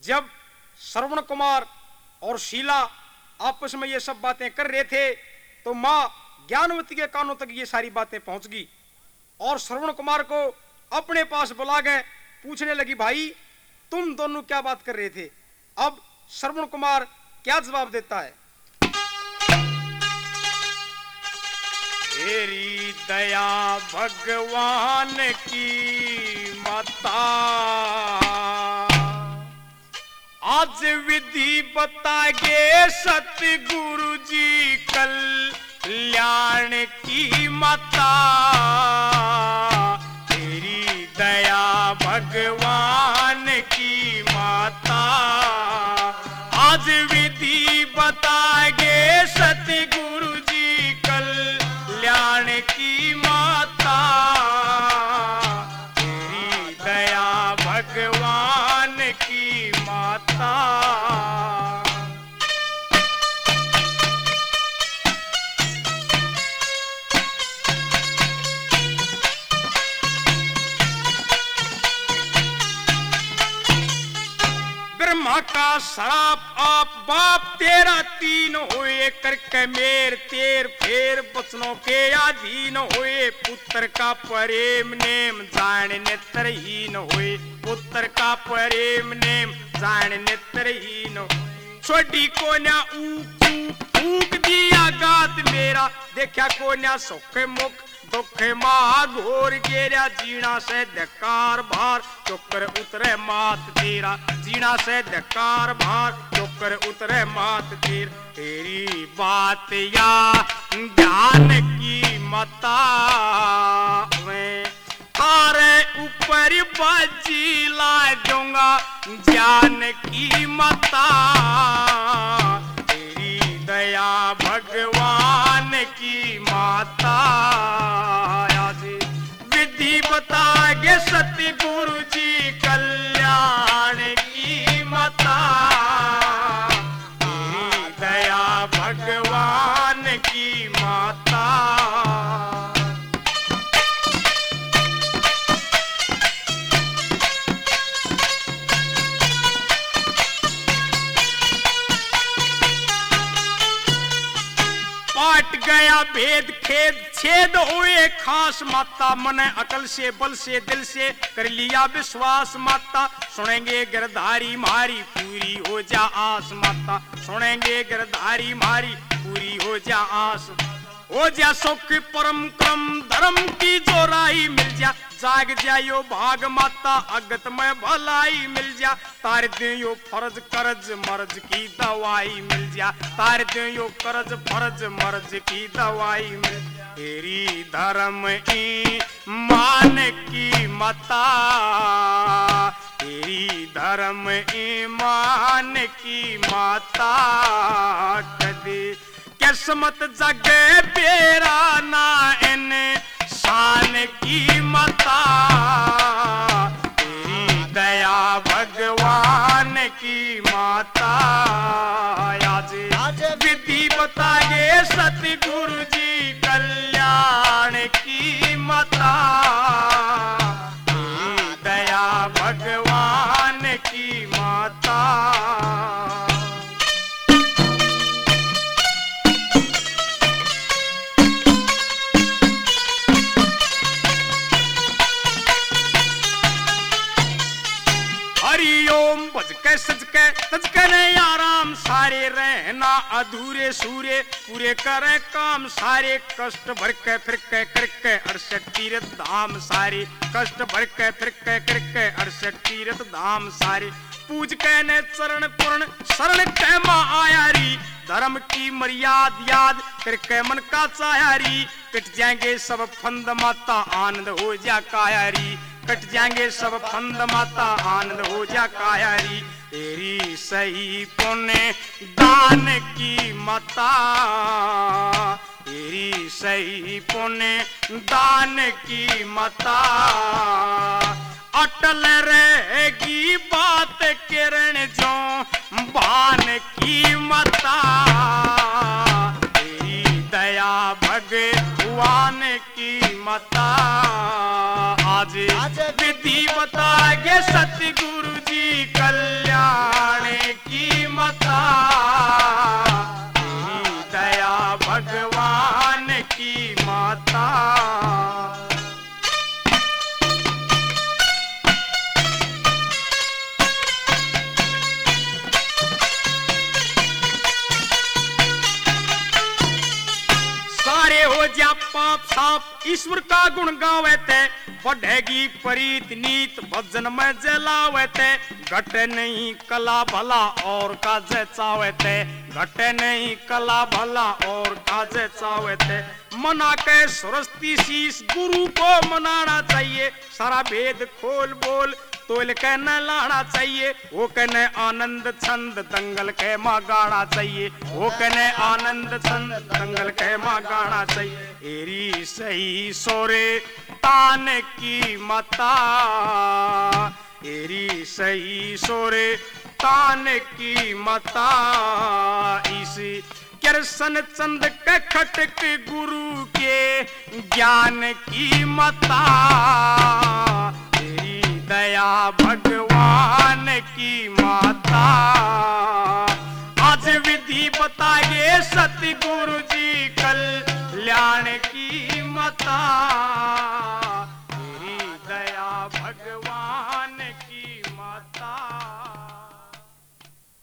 जब श्रवण कुमार और शीला आपस में ये सब बातें कर रहे थे तो माँ ज्ञानवती के कानों तक ये सारी बातें पहुंच गई और श्रवण कुमार को अपने पास बुला गए, पूछने लगी भाई तुम दोनों क्या बात कर रहे थे। अब श्रवण कुमार क्या जवाब देता है। तेरी दया भगवान की माता, आज विधि बताएंगे सतगुरु जी कल्याण की माता। तेरी दया भगवान की माता, आज विधि बताएंगे सतगुरु जी कल्याण की माता। तेरी दया भगवान की माता। ब्रह्मा का श्राप आप बाप तेरा तीन होए, करके मेर तेर फेर बचनों के अधीन होए। पुत्र का प्रेम नेम जान नेत्रहीन होए, पुत्र का प्रेम नेम जान नेत्रहीन। छोटी कोन्या ऊक दिया गात मेरा, देखा कोन्या सुख मुख दुख घोर गेरा। जीना से धकार भार चोकर उतरे मात तेरा, जीना से धकार भार चोकर उतरे मात तेर। तेरी बात या ध्यान की मता में तारे ऊपर बाजी ला दूंगा ज्ञान की मता। तेरी दया भगवान की माता, विधि बताएंगे सतगुरु जी कल्याण की माता। तेरी दया भगवान की माता। पाट गया भेद खेद छेद हुए खास माता। मन अकल से बल से दिल से कर लिया विश्वास माता। सुनेंगे गिरधारी मारी पूरी हो जा आस माता, सुनेंगे गिरधारी मारी पूरी हो जा आस। हो जा सुख परम क्रम धर्म की जो राही मिल जा। जाग जायो भाग माता अगत में भलाई मिल जा। तार दियो फर्ज कर्ज मर्ज की दवाई मिल जा। तार दियो कर्ज फर्ज मर्ज की दवाई मिल। तेरी धर्म ईमान की माता, तेरी धर्म ईमान की माता। कदे किस्मत जगे बेरा ना इन शान की माता। तेरी दया भगवान की माता। आज विधि बताएंगे सतगुरु जी कल्याण की माता। तेरी दया भगवान की माता। हरिओम भज के सज के तज के आराम सारे रहना अधूरे सूरे पूरे करे काम सारे। कष्ट भर के फिर के करके 68 तीर्थ धाम सारे, कष्ट भर के फिर के करके 68 तीर्थ धाम सारे। पूज के ने चरण पूर्ण शरण के मां आयारी। धर्म की मर्याद याद करके मन का चायारी। कट जाएंगे सब फंद माता आनंद हो जा कायारी। कट जाएंगे सब फंद माता आनंद हो जा कायारी। तेरी सही पुण्य दान की माता, तेरी सही पुण्य दान की माता। अटल रहेगी बात किरण जो भान की माता। तेरी दया भगवान की माता। आज विधि बताएंगे सतगुरु जी कल्याण पाप साप ईश्वर का गुण गावे ते बढ़ेगी प्रीत नीत भजन में जलावे ते घटे नहीं कला भला और काजे चावे ते घटे नहीं कला भला और काजे चावे ते मना के सरस्वती शीश गुरु को मनाना चाहिए सारा भेद खोल बोल तोल के न लाना चाहिए वो कहने आनंद छंद दंगल के माँ गाना चाहिए वो कहने आनंद छंद दंगल के माँ गाना चाहिए एरी सही सोरे तान की मता एरी सही सोरे तान की मता इसी कृष्ण चंद के खटक गुरु के ज्ञान की मता दया भगवान की माता आज विधि बताइए सतगुरु जी कल्याण की माता।